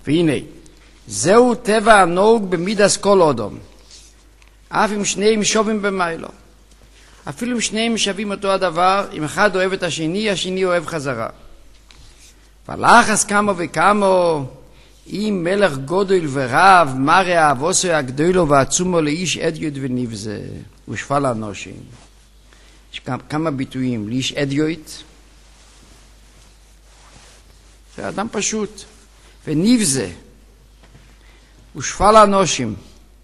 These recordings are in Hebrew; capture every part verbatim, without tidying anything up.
והנה, זהו טבע הנהוג במידס כל אודום. אף אם שניהם שווים במיילו. אפילו אם שניהם שווים אותו הדבר, אם אחד אוהב את השני, השני אוהב חזרה. ולחס כמה וכמה, אם מלך גודל ורב, מראה אבוסו הגדולו ועצומו לאיש אדיוט ונבזה, ושפל אנושים. יש כמה ביטויים, לאיש אדיוט, זה אדם פשוט, ונבזה, ושפל אנושים.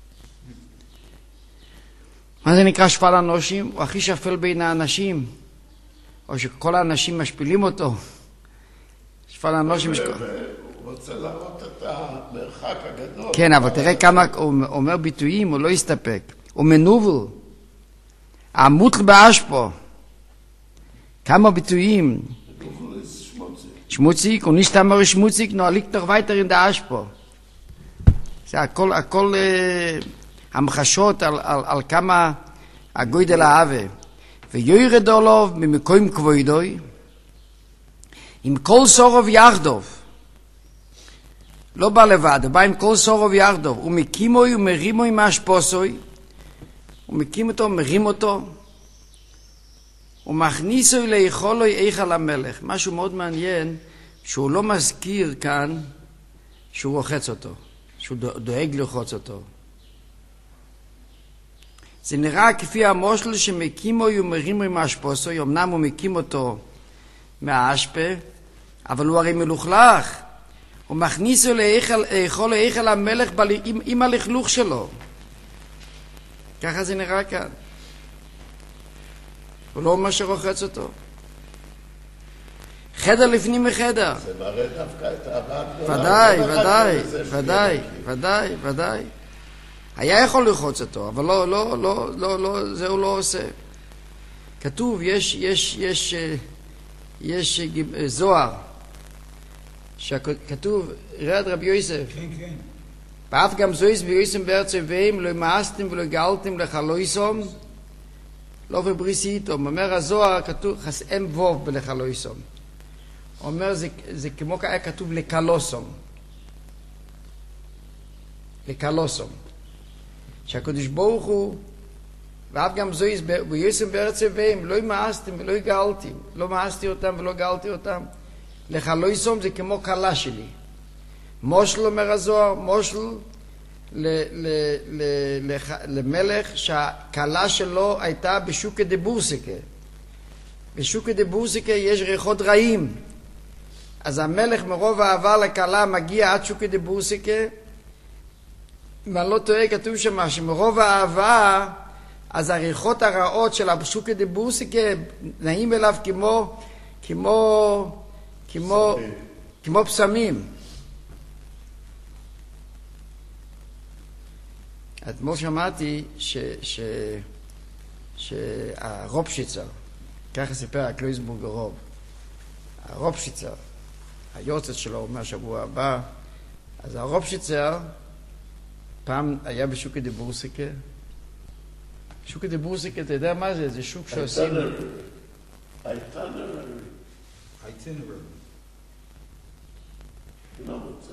מה זה נקרא שפל אנושים? הוא הכי שפל בין האנשים, או שכל האנשים משפילים אותו. שפל אנושים... הוא רוצה להראות את המרחק הגדול. כן, אבל תראה כמה הוא אומר ביטויים, הוא לא יסתפק. הוא מנובל, המוטל באשפו, כמה ביטויים. שמוציק, הוא nicht einmal schmutzig, nur liegt doch weiter in der Aschpo. זה הכל, הכל uh, המחשות על, על, על כמה הגוידל האהבה. ויוירד עולוב ממקוים כבוידוי, עם כל סורוב יחדוב. לא בא לבד, הוא בא עם כל סורוב יחדוב. הוא מקימוי ומרימוי מהשפוסוי, הוא מקים אותו, מרים אותו, הוא מכניסוי ליכולוי איכל המלך. משהו מאוד מעניין, שהוא לא מזכיר כאן שהוא רוחץ אותו, שהוא דואג לרחוץ אותו. זה נראה כפי המושל שמקימוי ומרימוי מהשפוסוי, אמנם הוא מקים אותו מהאשפה, אבל הוא הרי מלוכלך. הוא מכניסו לאכול לאכול המלך עם, עם הלכלוך שלו. ככה זה נראה כאן. הוא לא אומר שרוחץ אותו. חדר לפנים מחדר. זה מראה דווקא את האהבה הגדולה. ודאי, ודאי, ודאי, ודאי, ודאי. היה יכול לרחוץ אותו, אבל לא, לא, לא, לא, לא, זה הוא לא עושה. כתוב, יש, יש, יש, יש, יש זוהר, שכתוב, רד רבי יוסף, כן, כן. ואף גם זויס ויוסם בארץ אביהם, לא מאסתם ולא גאלתם לחלויסום, לא ובריסי איתום. אומר הזוהר, כתוב, חסאם ווב בלחלויסום. אומר, זה, זה כמו היה כתוב לקלוסום. לקלוסום. שהקדוש ברוך הוא, ואף גם זויס ויוסם בארץ אביהם, לא מאסתם ולא גאלתם, לא מאסתי אותם ולא גאלתי אותם. לחלויסום זה כמו קלה שלי. מושל, אומר הזוהר, מושל ל, ל, ל, ל, למלך שהקלה שלו הייתה בשוקה דבורסיקה. בשוקה דבורסיקה יש ריחות רעים. אז המלך מרוב האהבה לקלה מגיע עד שוקה דבורסיקה, ואני לא טועה, כתוב שמה, שמרוב האהבה, אז הריחות הרעות של השוקה דבורסיקה נעים אליו כמו, כמו, כמו, כמו פסמים. אתמול שמעתי ש, ש, שהרופשיצר, ככה סיפר הקלויסבורג הרוב, הרופשיצר, היורצת שלו מהשבוע הבא, אז הרופשיצר פעם היה בשוקה דבורסיקה. שוקה דבורסיקה, אתה יודע מה זה? זה שוק שעושים... Itinerary. Itinerary. You know what's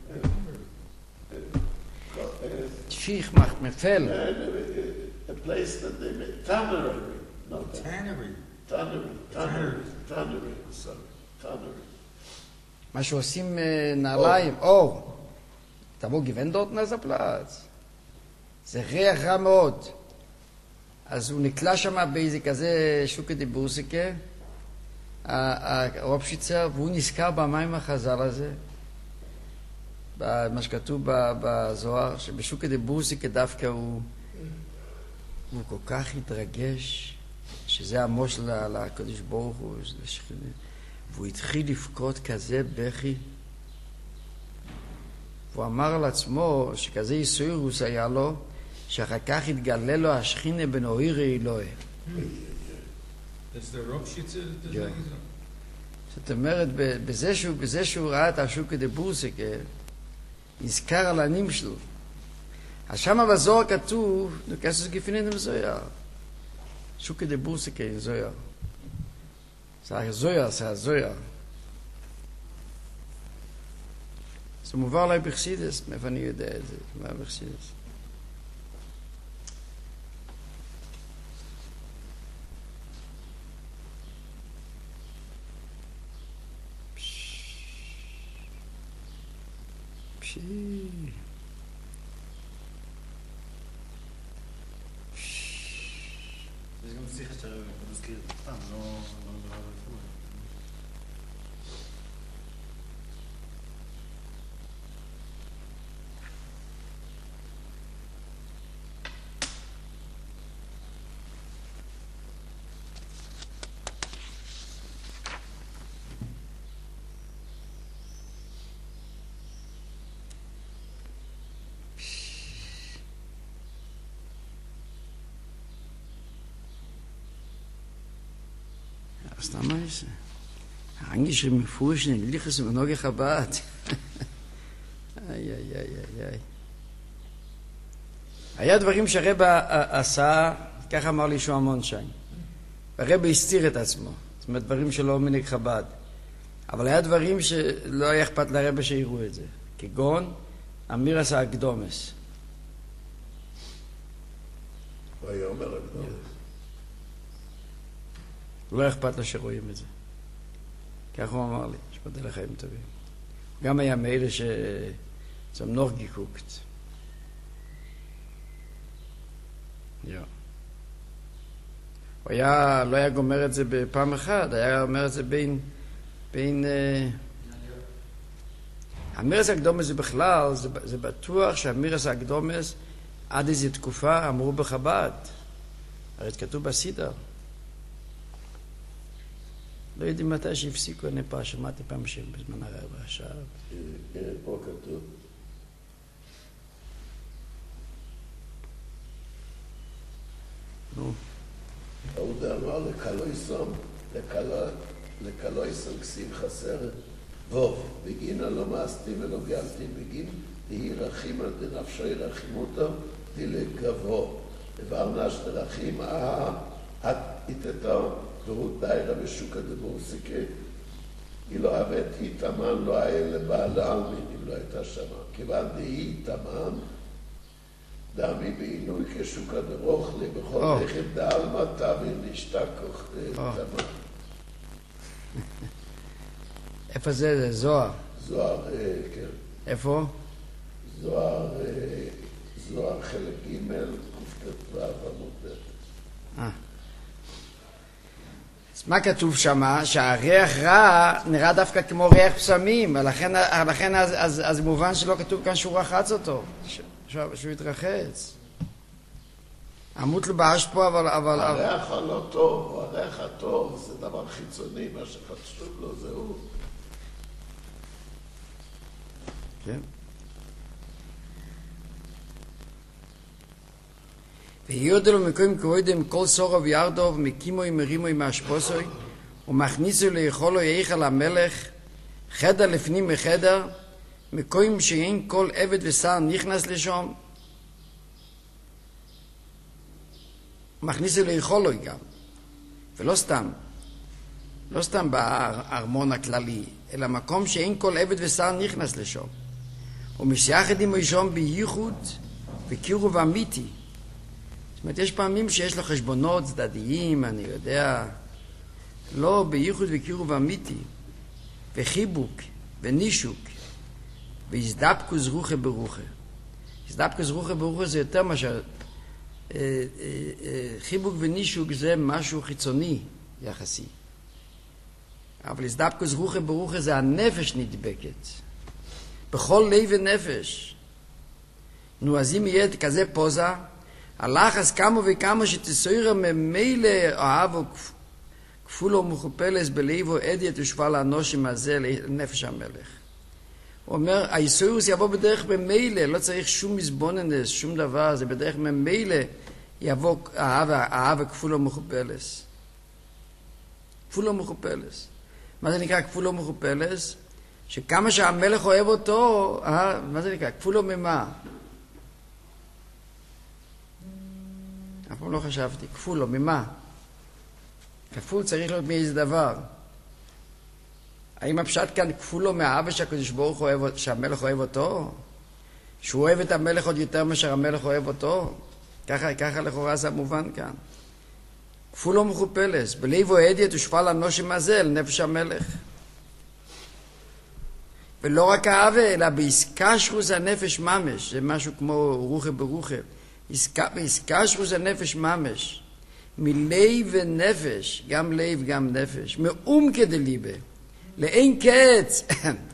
שפיך מחמפל. a place that they make tannery. No, Tannery. tannery. Tannery. Tannery. Sorry. Tannery. מה שעושים נעליים, אור. תבוא גיוון דort נזה פלאץ. זה ריח רע מאוד. אז הוא נקלע שם באיזה כזה שוקה דבורסיקה, הרופשיצר, והוא נזכר במים החז"ל הזה, מה שכתוב בזוהר, שבשוקה דבורסיקה דווקא הוא, הוא כל כך התרגש, שזה המושל לקדוש ברוך הוא, והוא התחיל לבכות כזה בכי, והוא אמר על עצמו שכזה יסוירוס היה לו, שאחר כך התגלה לו השכינה בן אוהירי אלוהי. זאת אומרת, בזה שהוא, בזה שהוא ראה את השוקה דבורסיקה, נזכר על הענים שלו. אז שמה בזוהר כתוב, נוקסוס גפינן זוהר. שוקה דבורסיקה זוהר. זה הזוהר, זה הזוהר. זה מובא עליי בחסידס, מאיפה אני יודע את זה? מה בחסידס? פשי... יש גם שיחה שאתה מזכיר את זה סתם, לא מדבר על רפואה. סתם איזה? angeschrieben Furchen in Liches und Noge Chabad. איי, איי, איי, איי, איי. היה דברים שהרבא עשה, ככה אמר לי שהוא המון שם. הרבא הסתיר את עצמו. זאת אומרת, דברים שלא מנהג חב"ד. אבל היה דברים שלא היה אכפת לרבא שיראו את זה. כגון, אמירס האקדומס. הוא היה אומר אקדומס. לא אכפת לו שרואים את זה. כך הוא אמר לי, שפתי לחיים טובים. גם היה מאלה ש... zum noch geguckt. Ja. הוא היה, לא היה גומר את זה בפעם אחת, היה אומר את זה בין, בין... אמירס הקדומס זה בכלל, זה, זה בטוח שאמירס הקדומס עד איזו תקופה אמרו בחב"ד. הרי כתוב בסידר. לא יודעים מתי שהפסיקו, אני פעם שמעתי פעם שבזמן הרב עכשיו. פה כתוב. נו. אהודה אמר לקלויסום, לקלויסום כסיב חסר ווב, בגין לא מאסתי ולא גלתי, בגין תהי רחימה דנפשי רחימותו, תהי לגבו. דבר נשת רחים, אה, את איתתו, והוא דיירה בשוקה דבורסיקה. היא לא אהבת, היא תמן, לא היה לבעל העלמין, אם לא הייתה שמה. כיוון דהי תמן, דמי בעינוי כשוקה דרוכלי, בכל דחת דעלמה תבין נשתכוך תמן. איפה זה? זה זוהר. זוהר, כן. איפה? זוהר, זוהר חלק ג' קופטת ועמוד ב'. אה. אז מה כתוב שמה? שהריח רע נראה דווקא כמו ריח פסמים, ולכן לכן אז, אז, אז מובן שלא כתוב כאן שהוא רחץ אותו, ש, שהוא התרחץ. עמות לו באש פה, אבל... אבל הריח הלא טוב, או הריח הטוב, זה דבר חיצוני, מה שחשוב לו זה הוא. כן. ויודלו מקוים כבודם כל סורו וירדו ומקימוי מרימוי מהשפוסוי ומכניסו ליכולו יאיכל המלך חדר לפנים מחדר מקוים שאין כל עבד ושר נכנס לשום מכניסו ליכולו גם ולא סתם לא סתם בארמון הכללי אלא מקום שאין כל עבד ושר נכנס לשום ומסייחד עמו ישום בייחוד וקירוב אמיתי. זאת אומרת, יש פעמים שיש לו חשבונות צדדיים, אני יודע, לא בייחוד וקירוב אמיתי, וחיבוק, ונישוק, והזדבקוס רוחה ברוחה. הזדבקוס רוחה ברוחה זה יותר מאשר, אה, אה, אה, חיבוק ונישוק זה משהו חיצוני יחסי. אבל הזדבקוס רוחה ברוחה זה הנפש נדבקת. בכל לב ונפש. נו, אז אם יהיה כזה פוזה, הלחץ כמה וכמה שתסוירה ממילא אוהבו כפולו ומכופלס בלבו עדית ושווה לאנושים הזה לנפש המלך. הוא אומר, היסוירוס יבוא בדרך ממילא, לא צריך שום מזבוננס, שום דבר, זה בדרך ממילא יבוא אהבה כפולו ומכופלס. כפולו ומכופלס. מה זה נקרא כפולו ומכופלס? שכמה שהמלך אוהב אותו, אה, מה זה נקרא? כפולו ממה? אף פעם לא חשבתי, כפולו, ממה? כפול צריך להיות מאיזה דבר. האם הפשט כאן כפולו מהאהבה שהקדוש ברוך הוא אוהב, שהמלך אוהב אותו? שהוא אוהב את המלך עוד יותר מאשר המלך אוהב אותו? ככה, ככה לכאורה זה המובן כאן. כפולו מכופלס, בלב אוהדי תושפל אנושים הזה אל נפש המלך. ולא רק האהבה, אלא בעסקה שרוס הנפש ממש, זה משהו כמו רוחה ברוחה. בעסקה שרוס הנפש ממש, מלב ונפש, גם לב גם נפש, מאום כדליבה, לאין קץ,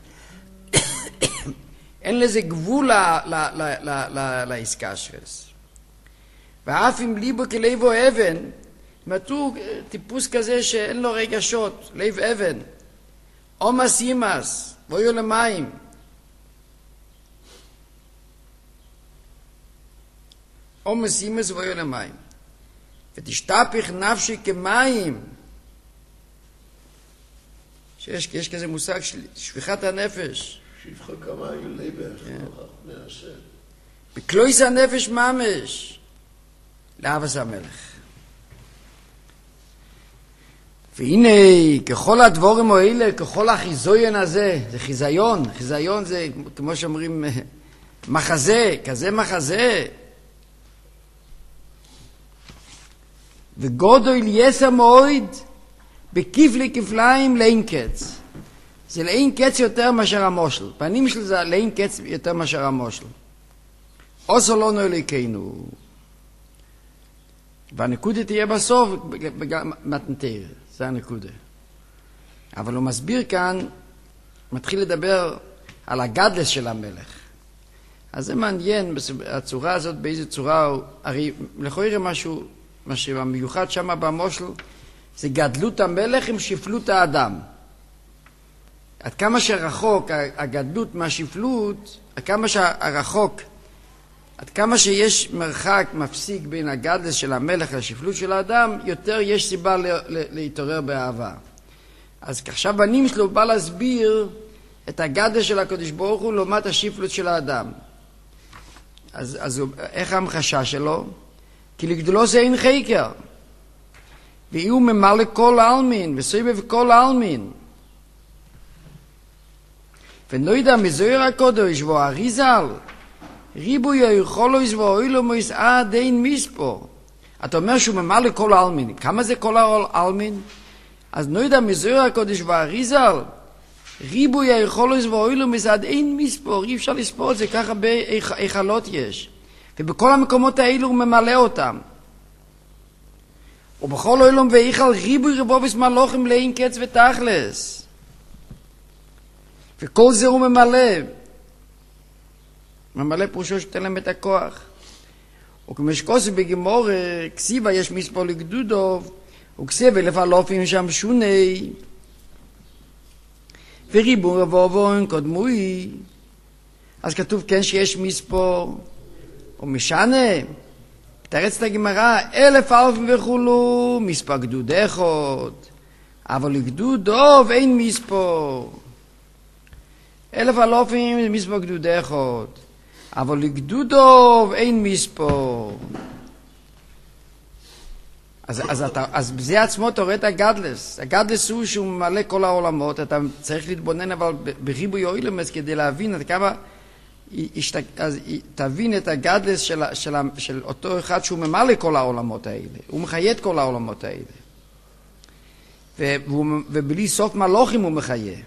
אין לזה גבול לעסקה שרוס. ואף אם ליבו כלב או אבן, מתו טיפוס כזה שאין לו רגשות, לב אבן, אומס אימס, בואו למים. אומס אימס בואו למים. ותשתפך נפשי כמים. שיש, יש כזה מושג של שפיכת הנפש. שפחה כמים ליבך, מהשם. בקלויס הנפש ממש. לאהבת המלך. והנה, ככל הדבורים האלה, ככל החיזיון הזה, זה חיזיון, חיזיון זה, כמו שאומרים, מחזה, כזה מחזה. וגודל יסע מועד, בכפלי כפליים לאין קץ. זה לאין קץ יותר מאשר המושל. פנים של זה לאין קץ יותר מאשר המושל. עושו לנו אליקנו. והנקודה תהיה בסוף, מתנתר. זה הנקודה. אבל הוא מסביר כאן, מתחיל לדבר על הגדלס של המלך. אז זה מעניין, הצורה הזאת, באיזו צורה, הרי לכאורה משהו, משהו המיוחד שם במושל, זה גדלות המלך עם שפלות האדם. עד כמה שרחוק הגדלות מהשפלות, עד כמה שהרחוק, עד כמה שיש מרחק מפסיק בין הגדלס של המלך לשפלות של האדם, יותר יש סיבה להתעורר באהבה. אז עכשיו בנים שלו בא להסביר את הגדלס של הקדוש ברוך הוא לעומת השפלות של האדם. אז, אז איך המחשה שלו? כי לגדולו זה אין חקר. והוא ממלא כל העלמין, וסובב כל העלמין. ונוידע מזוהר הקודש והאריזל, ריבוי היכולויס ואוילומויס עד אין מספור. אתה אומר שהוא ממלא כל העלמין. כמה זה כל העלמין? אז נוידע מזוהר הקודש והאריזל, ריבוי היכולויס ואוילומויס עד אין מספור. אי אפשר לספור את זה, ככה בהיכלות יש. ובכל המקומות האלו הוא ממלא אותם. ובכל אילום ואיכל ריבוי רבובס מלוכים לאין קץ ותכלס. וכל זה הוא ממלא. ממלא פרושו שתן להם את הכוח. וכמשקוסי בגמור כסיבה יש מספור לגדודוב, וכסיבה לפלופים שם שוני. וריבוי רבובון קודמוי. אז כתוב כן שיש מספור. ומשנה, תרץ את הגמרא, אלף אלפים וכולו, מספר גדוד אחד, אבל לגדוד דוב אין מספור. אלף אלפים זה מספר גדוד אחד, אבל לגדוד דוב אין מספור. אז, אז, אתה, אז בזה עצמו אתה רואה את הגדלס. הגדלס הוא שהוא ממלא כל העולמות, אתה צריך להתבונן אבל בריבוי אילומס כדי להבין עד כמה... אז תבין את הגדלס של, של, של אותו אחד שהוא ממלא כל העולמות האלה, הוא מחיה את כל העולמות האלה, ו, ובלי סוף מלוכים הוא מחיה.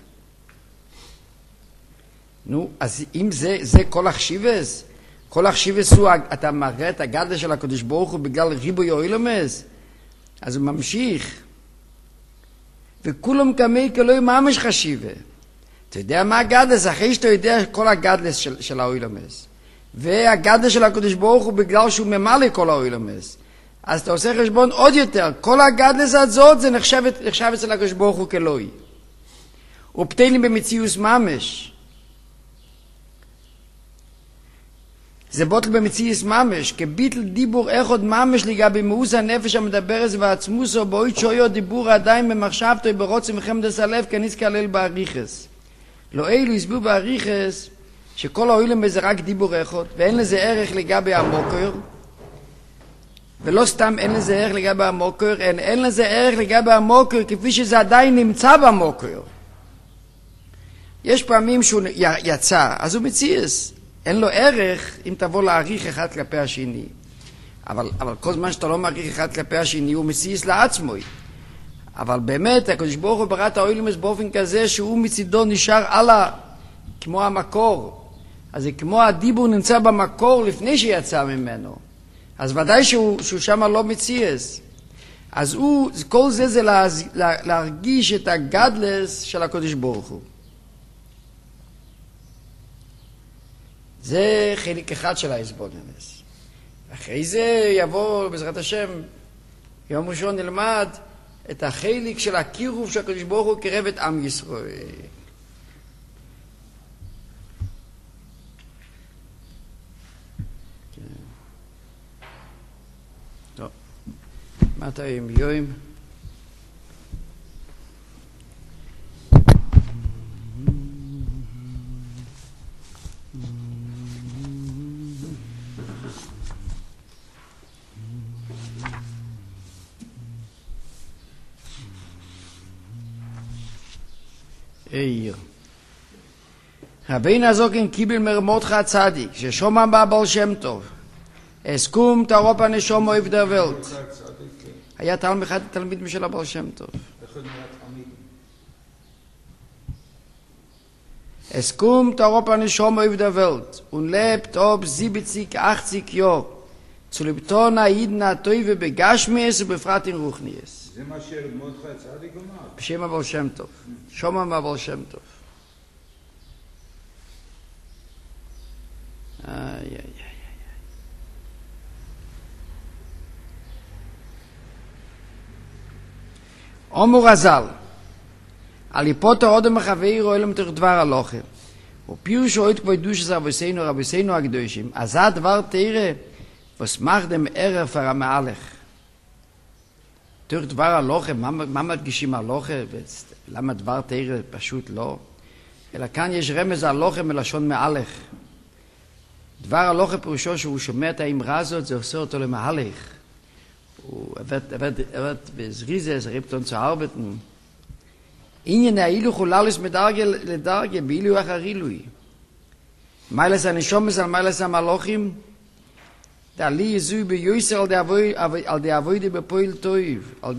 נו, אז אם זה, זה כל החשיבס, כל החשיבס הוא, אתה מראה את הגדלס של הקדוש ברוך הוא בגלל ריבוי אילומס, אז הוא ממשיך, וכולם כמי כלוי ממש חשיבה. אתה יודע מה הגדלס? אחרי שאתה יודע כל הגדלס של, של האוילומס. והגדלס של הקדוש ברוך הוא בגלל שהוא ממלא כל האוילומס. אז אתה עושה חשבון עוד יותר. כל הגדלס הזאת זה נחשב, נחשב אצל הקדוש ברוך הוא כלוי. הוא פתלים במציאוס ממש. זה בוטל במציאוס ממש. כביטל דיבור אחד ממש לגבי מאוס הנפש המדברס ועצמוסו בואי שויו דיבור עדיין במחשבתו ברוצם וחמדס הלב כניס כלל בעריכס. לא אילו הסביר בעריכס שכל האוילם זה רק דיבור אחד ואין לזה ערך לגבי המוקר, ולא סתם אין לזה ערך לגבי המוקר, אין, אין לזה ערך לגבי המוקר כפי שזה עדיין נמצא במוקר. יש פעמים שהוא יצא, אז הוא מציאס. אין לו ערך אם תבוא להעריך אחד כלפי השני. אבל, אבל כל זמן שאתה לא מעריך אחד כלפי השני, הוא מציאס לעצמו. אבל באמת, הקדוש ברוך הוא ברא את העולמות באופן כזה שהוא מצידו נשאר הלאה, כמו המקור. אז זה כמו הדיבור נמצא במקור לפני שיצא ממנו. אז ודאי שהוא, שהוא שם לא מציאס. אז הוא, כל זה זה לה, לה, להרגיש את הגדלס של הקדוש ברוך הוא. זה חלק אחד של ההסבוננס. אחרי זה יבוא, בעזרת השם, יום ראשון נלמד את החלק של הקירוב של הקדוש ברוך הוא קרב את עם ישראל. טוב, מתי עם יום? איר. רבינו הזוקן קיבל מרמותך הצדיק, ששומע בבעל שם טוב. אסקום תרופ הנשום אוהב דר ולט. היה תלמיד אחד תלמיד משל הבעל שם טוב. אסקום תרופ הנשום אוהב דר ולט. ולבט אוב זיבציק אחציק יו. צולבטון העידן הטוי ובגשמיאס ובפרט עם רוחניאס. זה מה שמרדכי הצדיק אמר. בשם הבעל שם טוב. שומע מהבעל שם טוב. איי איי איי. אומר רז"ל, על היפות האודם החביר אוהלם תוך דבר הלוכה. ופירוש אוהד כמו ידוש עשר רבוסינו רבוסינו הקדושים. אז זה הדבר תראה, וסמך דם ערב פר המהלך. תוך דבר הלוכה, מה, מה מדגישים הלוכה? למה דבר תראה פשוט לא? אלא כאן יש רמז הלוכה מלשון מהלך. דבר הלוכה פירושו שהוא שומע את האמרה הזאת, זה עושה אותו למהלך. הוא עבד בזריזה, זה ריפטון zu arbeiten. עניין ההילוך הוא ללס מדרגה לדרגה, בהילוך אחר הילוי. מיילס הנשומס על מיילס המלוכים, דלי יזוי ביוסר על די אבוידי בפועל טויב, על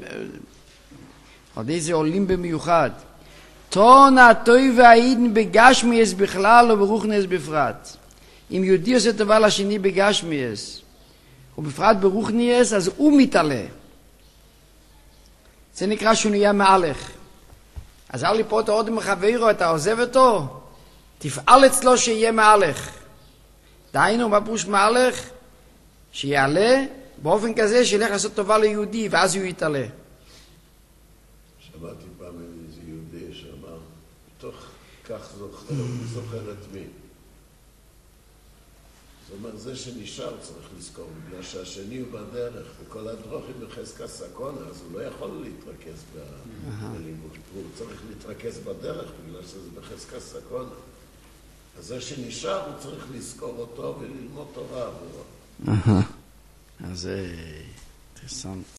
די זה עולים במיוחד. טון הטויב והעידן בגשמיאס בכלל וברוחניאס בפרט. אם יהודי עושה טובה לשני בגשמיאס, ובפרט ברוחניאס, אז הוא מתעלה. זה נקרא שהוא נהיה מהלך. אז אל ליפות האודם מחברו, אתה עוזב אותו, תפעל אצלו שיהיה מהלך. דהיינו, מה פירוש מהלך? שיעלה באופן כזה שילך לעשות טובה ליהודי, ואז הוא יתעלה. שמעתי פעם איזה יהודי שאמר, בתוך כך זוכר, הוא זוכר את מי. זאת אומרת, זה שנשאר צריך לזכור, בגלל שהשני הוא בדרך, וכל הדרוכים בחזקה סקונה, אז הוא לא יכול להתרכז בלימוד. הוא צריך להתרכז בדרך, בגלל שזה בחזקה סקונה. אז זה שנשאר, הוא צריך לזכור אותו וללמוד תורה עבורו. אז זה אינטרסנט.